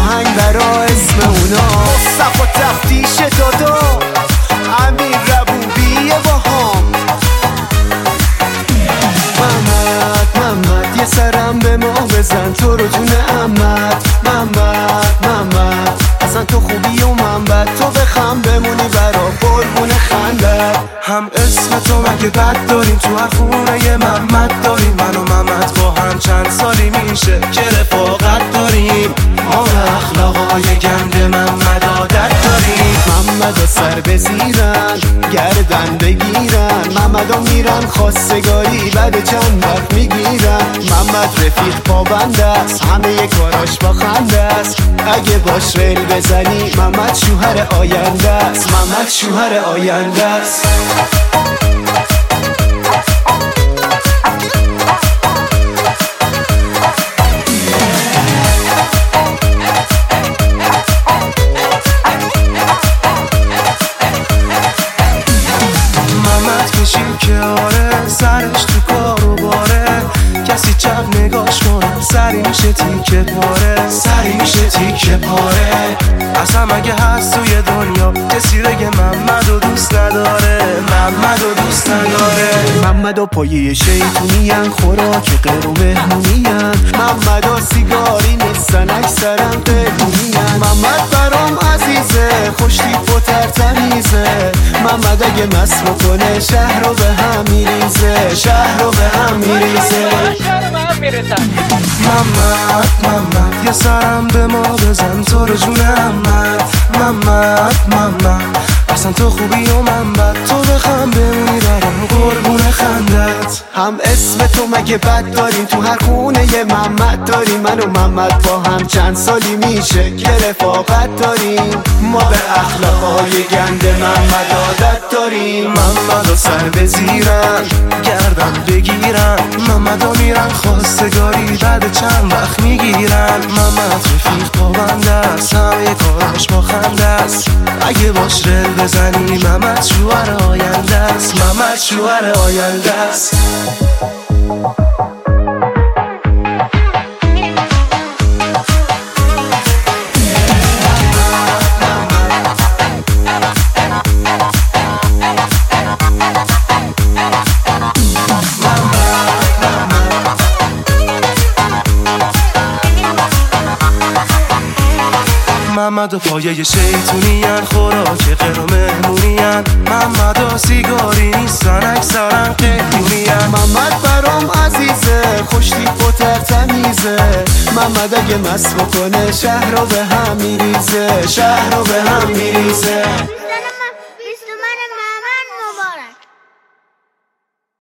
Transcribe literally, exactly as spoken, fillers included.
آهنگ برا اسم اونا. مصطفی تفتیش دادا، امیر ربوبی باهام. محمد محمد یه سرم به ما بزن، تو رو جون عمت. محمد محمد اصلا تو خوبی و من بد، تو بخم بمونی برا قربون خندت. هم اسم تو مگه بد داریم، تو هر خونه یه محمد داریم. من و محمد با هم چند سالی میشه که رفاقت داریم. ما به اخلاقای گنده محمد عادت داریم. محمد سر بزیرن گردن بگیرن، محمد میرن خواستگاری بعد چند وقت میگیرن. محمد رفیق پابند است، همه کاراش با خنده است. اگه باش ریل بزنی محمد شوهر آینده است. محمد شوهر آینده است. که آره سرش تو کارو باره، کسی چپ نگاش کنه سری میشه تیکه پاره. سری میشه تیکه پاره. اصلا مگه هست توی دنیا کسی بگه محمد و دوست نداره، محمد و دوست نداره. محمد و پایه شیطونین، خوراک غیر و مهمونین. محمد و سیگاری نیستن اکثرا قیدونین. محمد برام عزیزه، خوش تیپ و ترتمیزه. محمد اگه مست بکنه شهر رو به هم میریزه، شهر رو به هم میریزه. محمد محمد یه سرم به ما بزن، تو رو جون محمد. محمد محمد اصلا تو خوبی و من بد، تو بخم بمونی برام قربون خندت. هم اسم تو مگه بد داریم، تو هر خونه یه محمد داریم. من و محمد با هم چند سالی میشه که رفاقت داریم. ما به اخلاقای گنده محمد عادت داریم. محمد و سر بزیرن گردن بگیرن، محمد و میرن خواستگاری بعد چند وقت میگیرن. محمد رفیق پابنده است، همه کاراش با خنده است. اگه باش رل بزنی محمد شوهر آینده است. محمد شوهر آینده است. محمد و پایه شیطونین، خوراک غیر و مهمونین. محمد و سیگاری نیستن اکثرا قیدونین. محمد برام عزیزه، خوش تیپ و ترتمیزه. محمد اگه مست بکنه شهر رو به هم میریزه، شهر رو به هم میریزه.